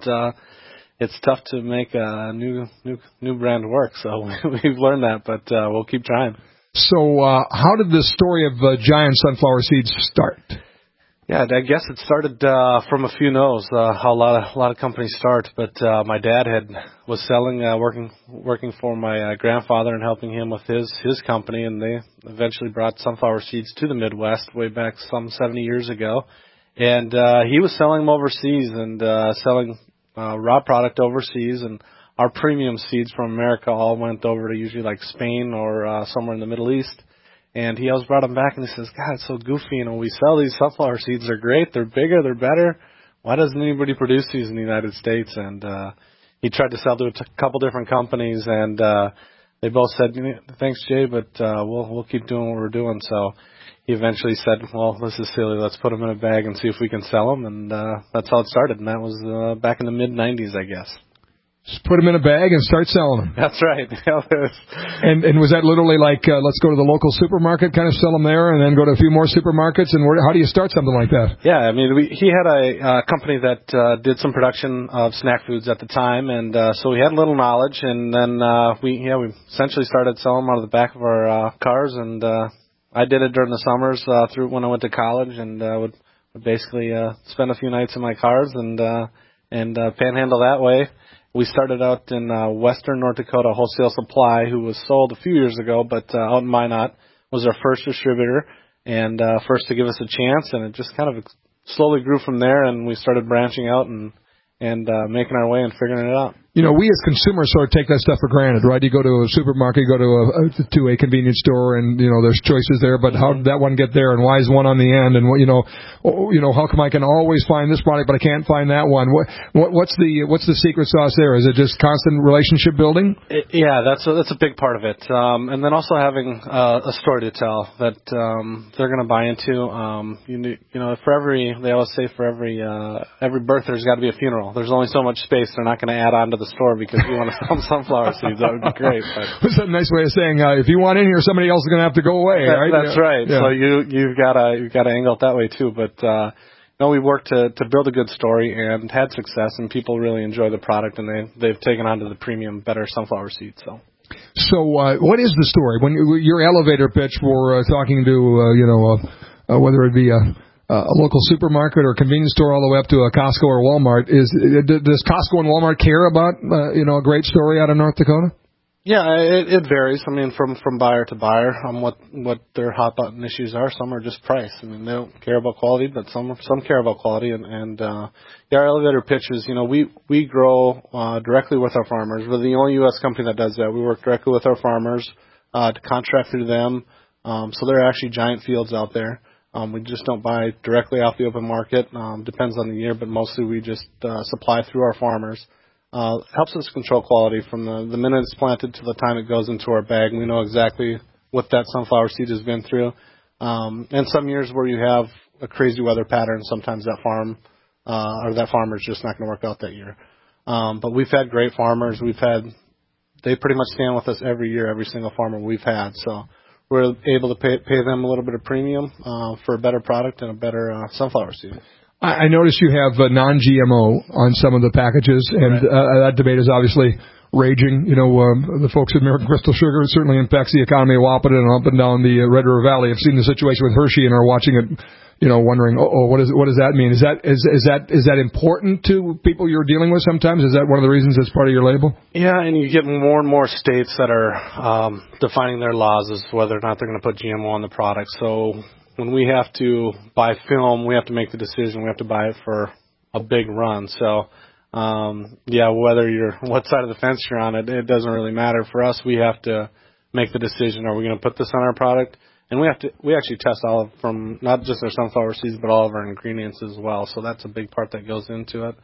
it's tough to make a new brand work. So we've learned that, but we'll keep trying.
So how did the story of Giant Sunflower Seeds start?
Yeah, I guess it started from a few no's. How a lot of companies start, but my dad was selling, working for my grandfather and helping him with his company, and they eventually brought sunflower seeds to the Midwest way back some 70 years ago, and he was selling them overseas and selling raw product overseas, and our premium seeds from America all went over to usually like Spain or somewhere in the Middle East. And he always brought them back, and he says, God, it's so goofy. We sell these sunflower seeds. They're great. They're bigger. They're better. Why doesn't anybody produce these in the United States? And he tried to sell to a couple different companies, and they both said, thanks, Jay, but we'll keep doing what we're doing. So he eventually said, well, this is silly. Let's put them in a bag and see if we can sell them. And that's how it started. And that was back in the mid-'90s, I guess.
Just put them in a bag and start selling them.
That's right.
And was that literally like, let's go to the local supermarket, kind of sell them there, and then go to a few more supermarkets? And how do you start something like that?
Yeah, I mean, he had a company that did some production of snack foods at the time, and so we had a little knowledge. And then we essentially started selling them out of the back of our cars. And I did it during the summers through when I went to college, and would basically spend a few nights in my cars and panhandle that way. We started out in western North Dakota Wholesale Supply, who was sold a few years ago, but out in Minot was our first distributor and first to give us a chance, and it just kind of slowly grew from there, and we started branching out and making our way and figuring it out.
We as consumers sort of take that stuff for granted, right? You go to a supermarket, you go to a convenience store, and there's choices there. But how did that one get there, and why is one on the end? And how come I can always find this product, but I can't find that one? What's the secret sauce there? Is it just constant relationship building?
Yeah, that's a big part of it. And then also having a story to tell that they're going to buy into. They always say for every birth there's got to be a funeral. There's only so much space. They're not going to add on to the store because you want to sell sunflower seeds. That would be great.
That's a nice way of saying if you want in here, somebody else is going to have to go away. Right?
That's right. Yeah. So you've got to angle it that way too. But we worked to build a good story and had success, and people really enjoy the product, and they've taken on to the premium, better sunflower seeds.
So what is the story when your elevator pitch for talking to whether it be a local supermarket or convenience store all the way up to a Costco or Walmart, does Costco and Walmart care about a great story out of North Dakota?
Yeah, it varies. I mean, from buyer to buyer, what their hot button issues are. Some are just price. I mean, they don't care about quality, but some care about quality. And our elevator pitch is, we grow directly with our farmers. We're the only U.S. company that does that. We work directly with our farmers to contract through them. So there are actually giant fields out there. We just don't buy directly off the open market. Depends on the year, but mostly we just supply through our farmers. Helps us control quality from the minute it's planted to the time it goes into our bag. We know exactly what that sunflower seed has been through. And some years where you have a crazy weather pattern, sometimes that farm or that farmer is just not going to work out that year. But we've had great farmers. They pretty much stand with us every year, every single farmer we've had. So we're able to pay them a little bit of premium for a better product and a better sunflower seed.
I noticed you have non-GMO on some of the packages, and that debate is obviously raging. You know, the folks at American Crystal Sugar certainly impacts the economy of Wahpeton and up and down the Red River Valley. I've seen the situation with Hershey and are watching it, you know, wondering, what does that mean? Is that important to people you're dealing with sometimes? Is that one of the reasons it's part of your label?
Yeah, and you get more and more states that are defining their laws as whether or not they're going to put GMO on the product. So when we have to buy film, we have to make the decision. We have to buy it for a big run. So, what side of the fence you're on, it doesn't really matter. For us, we have to make the decision, are we going to put this on our product? And we actually test all from not just our sunflower seeds, but all of our ingredients as well. So that's a big part that goes into it.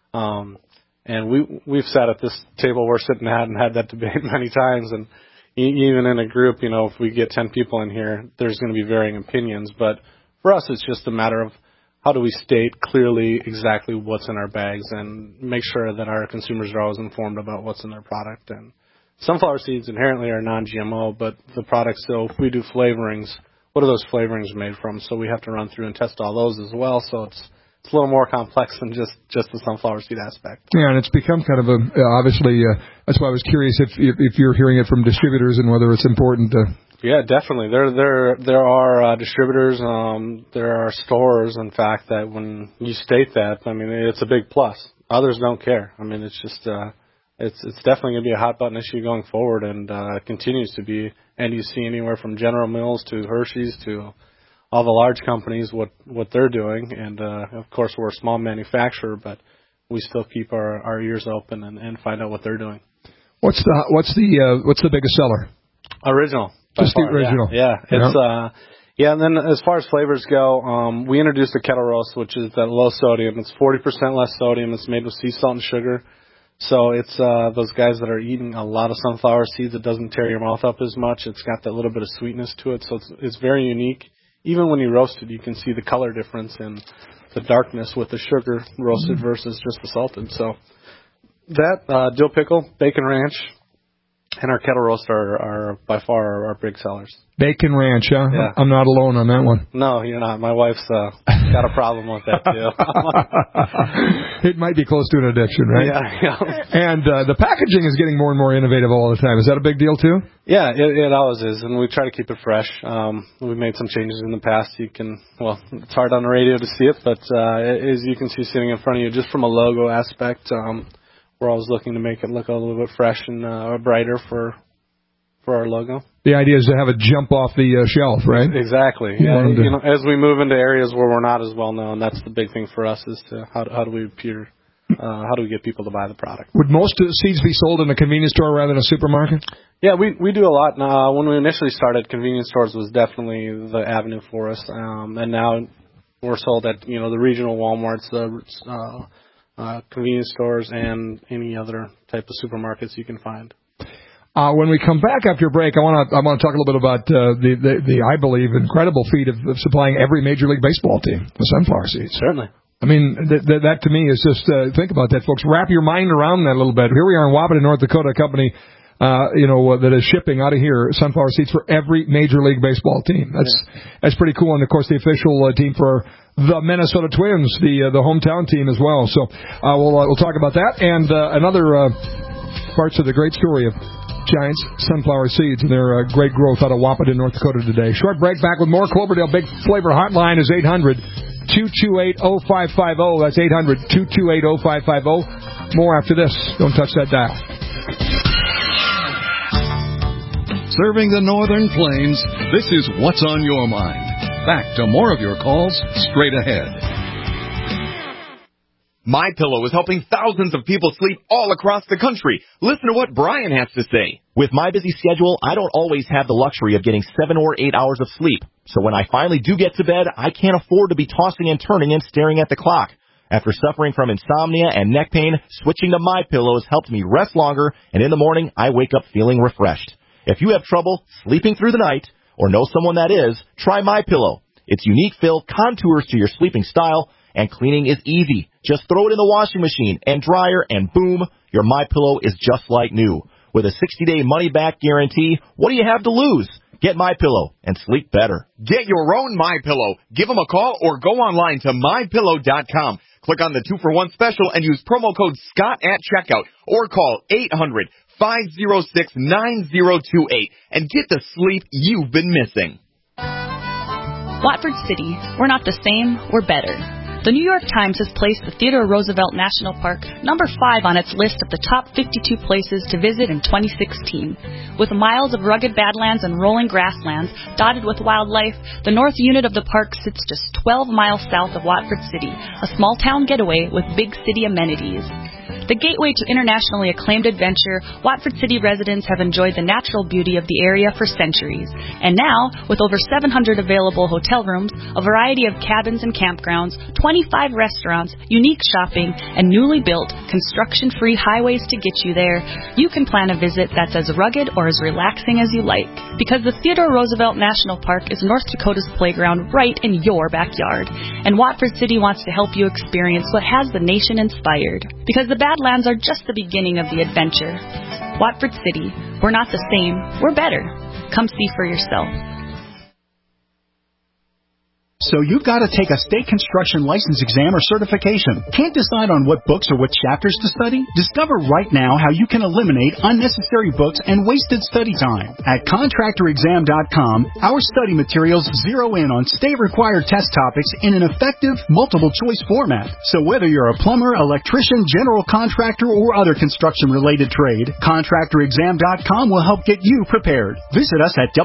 And we've sat at this table we're sitting at and had that debate many times. And even in a group, you know, if we get 10 people in here, there's going to be varying opinions. But for us, it's just a matter of how do we state clearly exactly what's in our bags and make sure that our consumers are always informed about what's in their product. And sunflower seeds inherently are non-GMO, but the products, so if we do flavorings, what are those flavorings made from? So we have to run through and test all those as well. So it's a little more complex than just the sunflower seed aspect.
Yeah, and it's become kind of obviously, that's why I was curious if you're hearing it from distributors and whether it's important to...
Yeah, definitely. There are distributors, there are stores, in fact, that when you state that, I mean, it's a big plus. Others don't care. I mean, it's just... It's definitely going to be a hot button issue going forward, and it continues to be. And you see anywhere from General Mills to Hershey's to all the large companies what they're doing. And of course, we're a small manufacturer, but we still keep our ears open and find out what they're doing.
What's the biggest seller?
Original.
Just the original.
Yeah. It's and then as far as flavors go, we introduced a kettle roast, which is that low sodium. It's 40% less sodium. It's made with sea salt and sugar. So it's those guys that are eating a lot of sunflower seeds. It doesn't tear your mouth up as much. It's got that little bit of sweetness to it. So it's very unique. Even when you roast it, you can see the color difference in the darkness with the sugar roasted versus just the salted. So that, dill pickle, bacon ranch, and our kettle roast are by far our big sellers.
Bacon ranch, huh?
Yeah.
I'm not alone on that one.
No, you're not. My wife's got a problem with that, too.
It might be close to an addiction, right?
Yeah.
And the packaging is getting more and more innovative all the time. Is that a big deal, too?
Yeah, it always is, and we try to keep it fresh. We've made some changes in the past. It's hard on the radio to see it, but as you can see sitting in front of you, just from a logo aspect, we're always looking to make it look a little bit fresh and brighter for our logo.
The idea is to have it jump off the shelf, right?
Exactly. Yeah. You know, as we move into areas where we're not as well known, that's the big thing for us is to how do we appear? How do we get people to buy the product?
Would most seeds be sold in a convenience store rather than a supermarket?
Yeah, we do a lot. When we initially started, convenience stores was definitely the avenue for us, and now we're sold at the regional Walmarts, the convenience stores, and any other type of supermarkets you can find.
When we come back after break, I want to talk a little bit about the I believe incredible feat of supplying every Major League Baseball team with sunflower seeds.
Certainly.
I mean, that to me is just think about that, folks. Wrap your mind around that a little bit. Here we are in Wahpeton, North Dakota, a company that is shipping out of here sunflower seeds for every Major League Baseball team. That's pretty cool, and of course the official team for the Minnesota Twins, the hometown team as well. So we'll talk about that and another parts of the great story of Giants sunflower seeds and their great growth out of Wahpeton, North Dakota today. Short break, back with more. Cloverdale Big Flavor Hotline is 800-228-0550. That's 800-228-0550. More after this. Don't touch that dial.
Serving the Northern Plains, this is What's on Your Mind. Back to more of your calls straight ahead.
MyPillow is helping thousands of people sleep all across the country. Listen to what Brian has to say. With my busy schedule, I don't always have the luxury of getting 7 or 8 hours of sleep. So when I finally do get to bed, I can't afford to be tossing and turning and staring at the clock. After suffering from insomnia and neck pain, switching to MyPillow has helped me rest longer, and in the morning, I wake up feeling refreshed. If you have trouble sleeping through the night, or know someone that is, try MyPillow. Its unique fill contours to your sleeping style, and cleaning is easy. Just throw it in the washing machine and dryer, and boom, your MyPillow is just like new. With a 60-day money-back guarantee, what do you have to lose? Get MyPillow and sleep better.
Get your own MyPillow. Give them a call or go online to MyPillow.com. Click on the 2-for-1 special and use promo code SCOTT at checkout, or call 800-506-9028 and get the sleep you've been missing.
Watford City. We're not the same, we're better. The New York Times has placed the Theodore Roosevelt National Park number 5 on its list of the top 52 places to visit in 2016. With miles of rugged badlands and rolling grasslands dotted with wildlife, the north unit of the park sits just 12 miles south of Watford City, a small town getaway with big city amenities. The gateway to internationally acclaimed adventure, Watford City residents have enjoyed the natural beauty of the area for centuries. And now, with over 700 available hotel rooms, a variety of cabins and campgrounds, 25 restaurants, unique shopping, and newly built, construction-free highways to get you there, you can plan a visit that's as rugged or as relaxing as you like. Because the Theodore Roosevelt National Park is North Dakota's playground right in your backyard. And Watford City wants to help you experience what has the nation inspired. Because the Badlands are just the beginning of the adventure. Watford City, we're not the same, we're better. Come see for yourself.
So you've got to take a state construction license exam or certification. Can't decide on what books or what chapters to study? Discover right now how you can eliminate unnecessary books and wasted study time. At contractorexam.com, our study materials zero in on state-required test topics in an effective, multiple-choice format. So whether you're a plumber, electrician, general contractor, or other construction-related trade, contractorexam.com will help get you prepared. Visit us at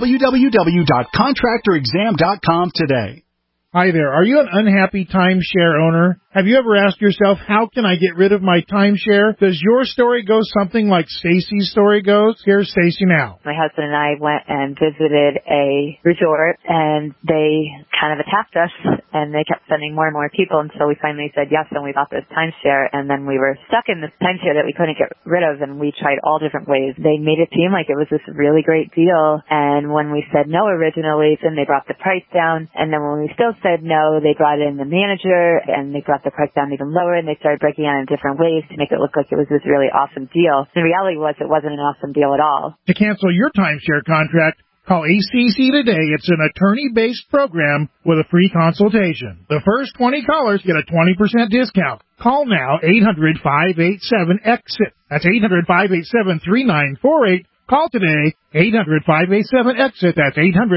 www.contractorexam.com today.
Hi there. Are you an unhappy timeshare owner? Have you ever asked yourself, how can I get rid of my timeshare? Does your story go something like Stacy's story goes? Here's Stacy now.
My husband and I went and visited a resort, and they kind of attacked us, and they kept sending more and more people, and so we finally said yes, and we bought this timeshare, and then we were stuck in this timeshare that we couldn't get rid of, and we tried all different ways. They made it seem like it was this really great deal, and when we said no originally, then they brought the price down, and then when we still said no, they brought in the manager, and they brought the price down even lower, and they started breaking it in different ways to make it look like it was this really awesome deal. The reality was it wasn't an awesome deal at all.
To cancel your timeshare contract, call ACC today. It's an attorney-based program with a free consultation. The first 20 callers get a 20% discount. Call now, 800-587-EXIT. That's 800-587-3948. Call today, 800-587-EXIT. That's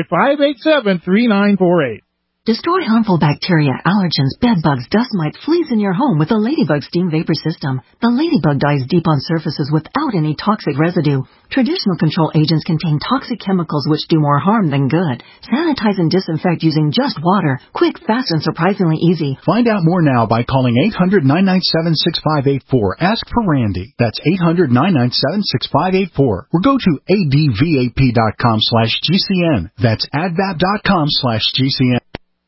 800-587-3948.
Destroy harmful bacteria, allergens, bedbugs, dust mites, fleas in your home with the Ladybug Steam Vapor System. The Ladybug dies deep on surfaces without any toxic residue. Traditional control agents contain toxic chemicals which do more harm than good. Sanitize and disinfect using just water. Quick, fast, and surprisingly easy.
Find out more now by calling 800-997-6584. Ask for Randy. That's 800-997-6584. Or go to advap.com/GCN. That's advap.com/GCN.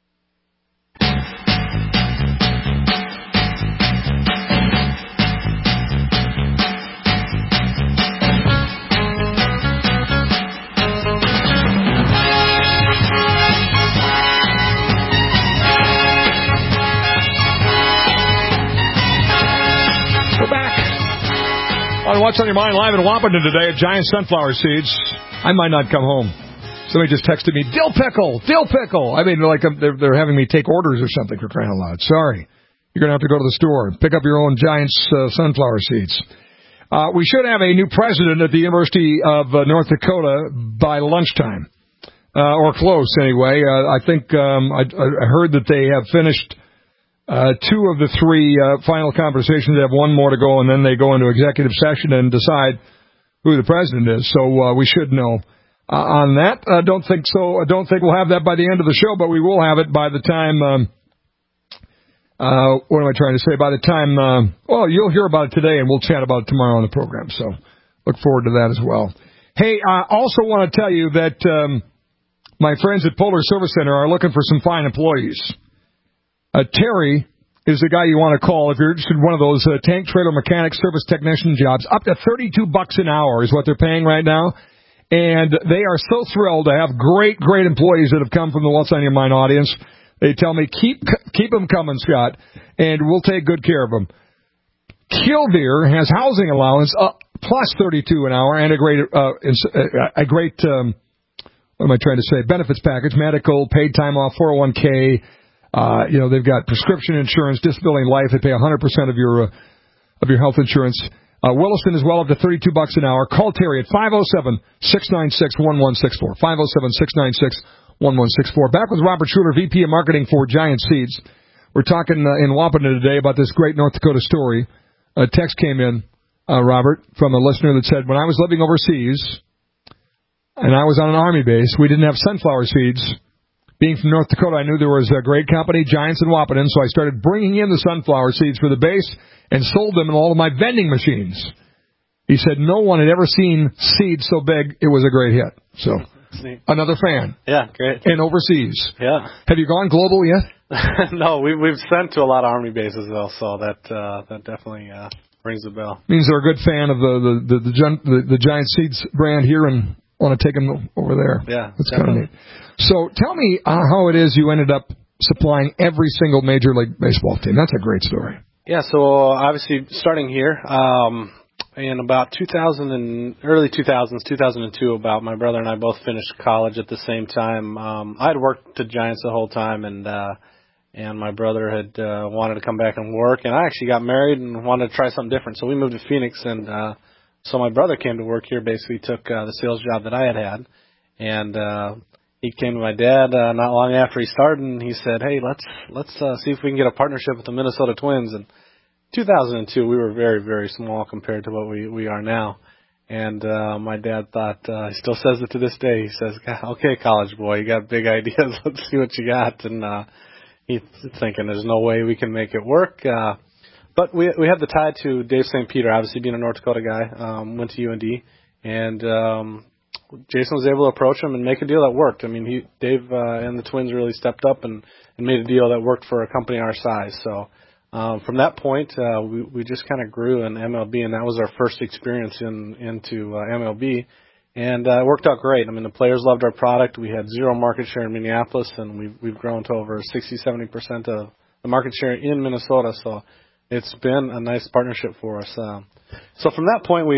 On What's on Your Mind live in Wapaton today at Giant Sunflower Seeds. I might not come home. Somebody just texted me, dill pickle, dill pickle. I mean, like they're having me take orders or something, for crying out loud. Sorry. You're going to have to go to the store and pick up your own Giant Sunflower Seeds. We should have a new president at the University of North Dakota by lunchtime. Or close, anyway. I think I heard that they have finished 2 of the 3 final conversations. They have 1 more to go, and then they go into executive session and decide who the president is. So we should know on that. I don't think so. I don't think we'll have that by the end of the show, but we will have it by the time. What am I trying to say? By the time, well, you'll hear about it today, and we'll chat about it tomorrow on the program. So look forward to that as well. Hey, I also want to tell you that my friends at Polar Service Center are looking for some fine employees. Terry is the guy you want to call if you're interested in one of those tank trailer mechanic service technician jobs. Up to $32 an hour is what they're paying right now. And they are so thrilled to have great, great employees that have come from the What's on Your Mind audience. They tell me, keep them coming, Scott, and we'll take good care of them. Killdeer has housing allowance plus $32 an hour and a great what am I trying to say? Benefits package, medical, paid time off, 401k. They've got prescription insurance, disability, life. They pay 100% of your health insurance. Williston is well up to $32 an hour. Call Terry at 507-696-1164. 507-696-1164. Back with Robert Schuler, VP of Marketing for Giant Seeds. We're talking in Wahpeton today about this great North Dakota story. A text came in, Robert, from a listener that said, when I was living overseas and I was on an Army base, we didn't have sunflower seeds. Being from North Dakota, I knew there was a great company, Giants in Wahpeton, so I started bringing in the sunflower seeds for the base and sold them in all of my vending machines. He said no one had ever seen seeds so big, it was a great hit. So, another fan.
Yeah, great.
And overseas.
Yeah.
Have you gone global yet?
No, we've sent to a lot of Army bases, though, so that definitely rings a bell.
Means they're a good fan of the Giant Seeds brand here and want to take them over there.
Yeah,
that's kind of neat. So tell me how it is you ended up supplying every single Major League Baseball team. That's a great story.
Yeah, so obviously starting here in about early 2002, about my brother and I both finished college at the same time. I had worked at Giants the whole time, and my brother had wanted to come back and work, and I actually got married and wanted to try something different. So we moved to Phoenix, and so my brother came to work here, basically took the sales job that I had, and he came to my dad not long after he started, and he said, hey, let's see if we can get a partnership with the Minnesota Twins. And 2002, we were very, very small compared to what we are now. And my dad thought, he still says it to this day, he says, okay, college boy, you got big ideas, let's see what you got. And he's thinking there's no way we can make it work. But we had the tie to Dave St. Peter, obviously being a North Dakota guy, went to UND, and Jason was able to approach him and make a deal that worked. I mean, Dave and the Twins really stepped up and made a deal that worked for a company our size. So from that point, we just kind of grew in MLB, and that was our first experience into MLB. And it worked out great. I mean, the players loved our product. We had zero market share in Minneapolis, and we've grown to over 60-70% of the market share in Minnesota. So it's been a nice partnership for us. So from that point,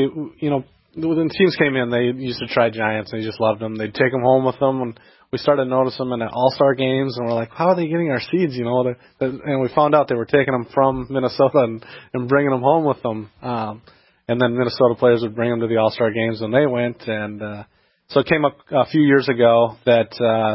when teams came in, they used to try Giants, and they just loved them. They'd take them home with them, and we started to notice them in the All-Star games, and we're like, how are they getting our seeds, And we found out they were taking them from Minnesota and bringing them home with them. And then Minnesota players would bring them to the All-Star games when they went. And so it came up a few years ago that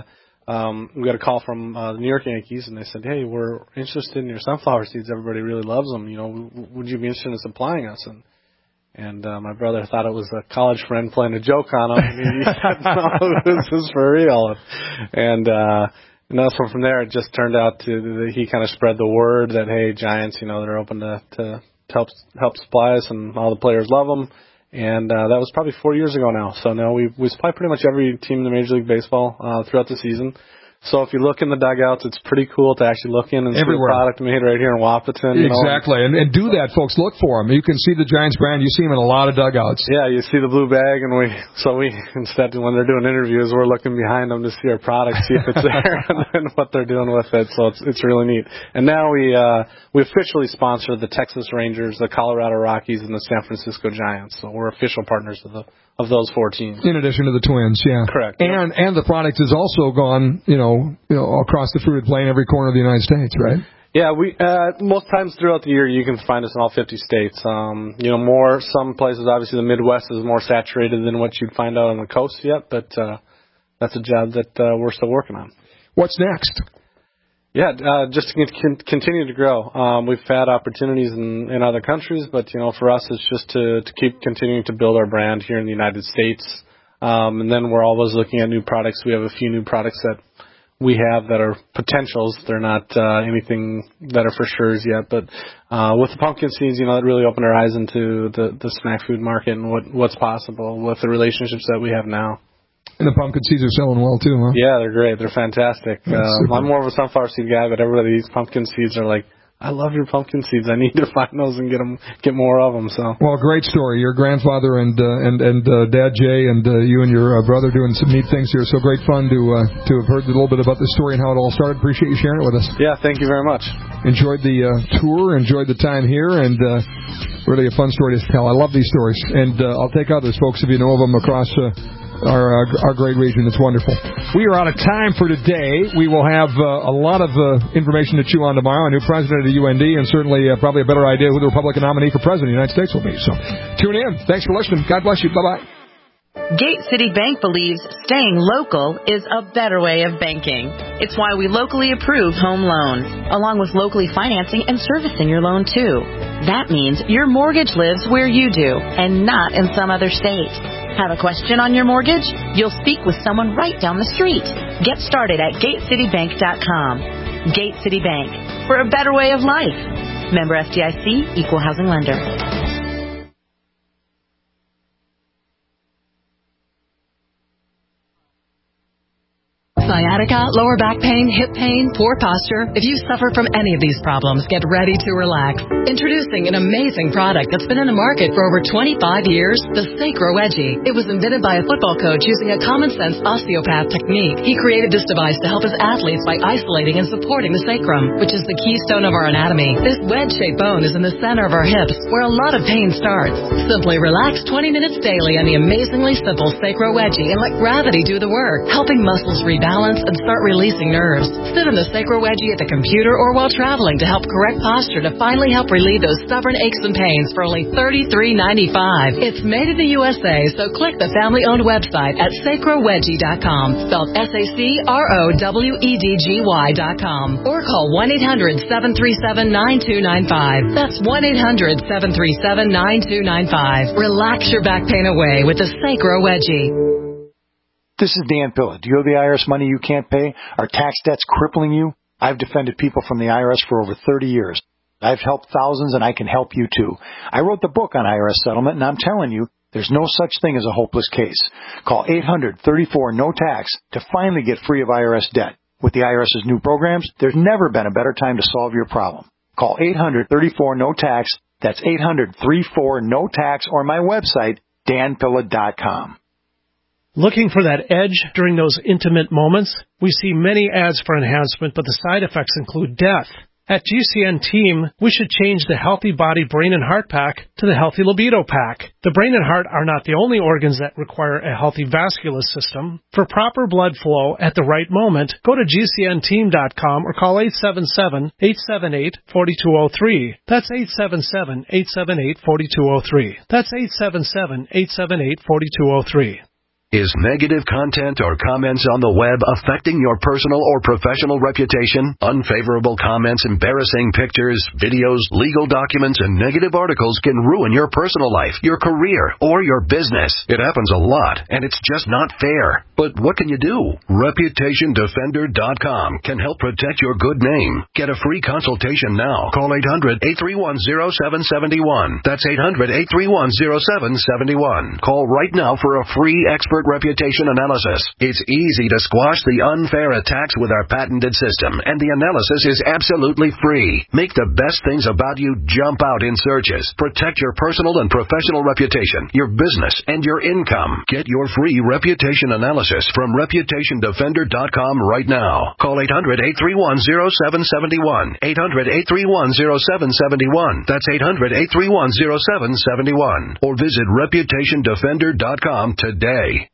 we got a call from the New York Yankees, and they said, hey, we're interested in your sunflower seeds. Everybody really loves them. Would you be interested in supplying us? And my brother thought it was a college friend playing a joke on him. He said, no, this is for real. And so from there, it just turned out he kind of spread the word that, hey, Giants, they're open to help supply us, and all the players love them. And that was probably 4 years ago now. So now we supply pretty much every team in the Major League Baseball throughout the season. So if you look in the dugouts, it's pretty cool to actually look in and
everywhere.
See a product made right here in Wahpeton.
Exactly. And do that, folks. Look for them. You can see the Giants brand. You see them in a lot of dugouts.
Yeah, you see the blue bag, and instead, when they're doing interviews, we're looking behind them to see our product, see if it's there, and what they're doing with it. So it's really neat. And now we officially sponsor the Texas Rangers, the Colorado Rockies, and the San Francisco Giants. So we're official partners of those 4 teams.
In addition to the Twins, yeah.
Correct.
And the product has also gone, across the fruited plain, every corner of the United States, right?
Yeah, we most times throughout the year you can find us in all 50 states. Some places, obviously the Midwest is more saturated than what you'd find out on the coast yet, but that's a job that we're still working on.
What's next?
Yeah, just to continue to grow. We've had opportunities in other countries, but for us, it's just to keep continuing to build our brand here in the United States. And then we're always looking at new products. We have a few new products that we have that are potentials. They're not anything that are for sures yet. But with the pumpkin seeds, it really opened our eyes into the snack food market and what's possible with the relationships that we have now.
And the pumpkin seeds are selling well, too, huh?
Yeah, they're great. They're fantastic. I'm more of a sunflower seed guy, but everybody, these pumpkin seeds are like I love your pumpkin seeds. I need to find those and get more of them. So.
Well, great story. Your grandfather and Dad Jay and you and your brother doing some neat things here. So great fun to have heard a little bit about the story and how it all started. Appreciate you sharing it with us.
Yeah, thank you very much.
Enjoyed the tour, enjoyed the time here, and really a fun story to tell. I love these stories, and I'll take others, folks, if you know of them across our great region. It's wonderful. We are out of time for today. We will have a lot of information to chew on tomorrow. A new president of the UND, and certainly probably a better idea who the Republican nominee for president of the United States will be. So tune in. Thanks for listening. God bless you. Bye-bye.
Gate City Bank believes staying local is a better way of banking. It's why we locally approve home loans, along with locally financing and servicing your loan, too. That means your mortgage lives where you do and not in some other state. Have a question on your mortgage? You'll speak with someone right down the street. Get started at GateCityBank.com. Gate City Bank, for a better way of life. Member FDIC, Equal Housing Lender.
Sciatica, lower back pain, hip pain, poor posture. If you suffer from any of these problems, get ready to relax. Introducing an amazing product that's been in the market for over 25 years, the Sacro Wedgie. It was invented by a football coach using a common-sense osteopath technique. He created this device to help his athletes by isolating and supporting the sacrum, which is the keystone of our anatomy. This wedge-shaped bone is in the center of our hips, where a lot of pain starts. Simply relax 20 minutes daily on the amazingly simple Sacro Wedgie and let gravity do the work, helping muscles rebound and start releasing nerves. Sit in the Sacro Wedgie at the computer or while traveling to help correct posture to finally help relieve those stubborn aches and pains for only $33.95. It's made in the USA, so click the family-owned website at sacrowedgie.com, spelled SACROWEDGY.com, or call 1-800-737-9295. That's 1-800-737-9295. Relax your back pain away with the Sacro Wedgie.
This is Dan Pilla. Do you owe the IRS money you can't pay? Are tax debts crippling you? I've defended people from the IRS for over 30 years. I've helped thousands, and I can help you too. I wrote the book on IRS settlement, and I'm telling you, there's no such thing as a hopeless case. Call 800-34-NO-TAX to finally get free of IRS debt. With the IRS's new programs, there's never been a better time to solve your problem. Call 800-34-NO-TAX. That's 800-34-NO-TAX, or my website, danpilla.com.
Looking for that edge during those intimate moments? We see many ads for enhancement, but the side effects include death. At GCN Team, we should change the Healthy Body, Brain, and Heart Pack to the Healthy Libido Pack. The brain and heart are not the only organs that require a healthy vascular system. For proper blood flow at the right moment, go to GCNteam.com or call 877-878-4203. That's 877-878-4203. That's 877-878-4203.
Is negative content or comments on the web affecting your personal or professional reputation? Unfavorable comments, embarrassing pictures, videos, legal documents, and negative articles can ruin your personal life, your career, or your business. It happens a lot, and it's just not fair. But what can you do? ReputationDefender.com can help protect your good name. Get a free consultation now. Call 800-831-0771. That's 800-831-0771. Call right now for a free expert reputation analysis. It's easy to squash the unfair attacks with our patented system, and the analysis is absolutely free. Make the best things about you jump out in searches. Protect your personal and professional reputation, your business, and your income. Get your free reputation analysis from ReputationDefender.com right now. Call 800-831-0771. 800-831-0771. That's 800-831-0771. Or visit ReputationDefender.com today.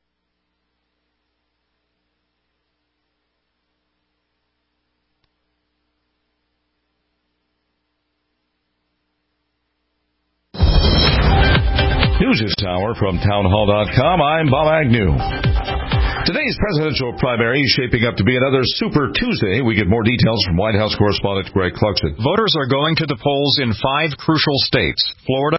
News this hour from townhall.com. I'm Bob Agnew. Today's presidential primary is shaping up to be another Super Tuesday. We get more details from White House correspondent Greg Cluxton.
Voters are going to the polls in 5 crucial states: Florida,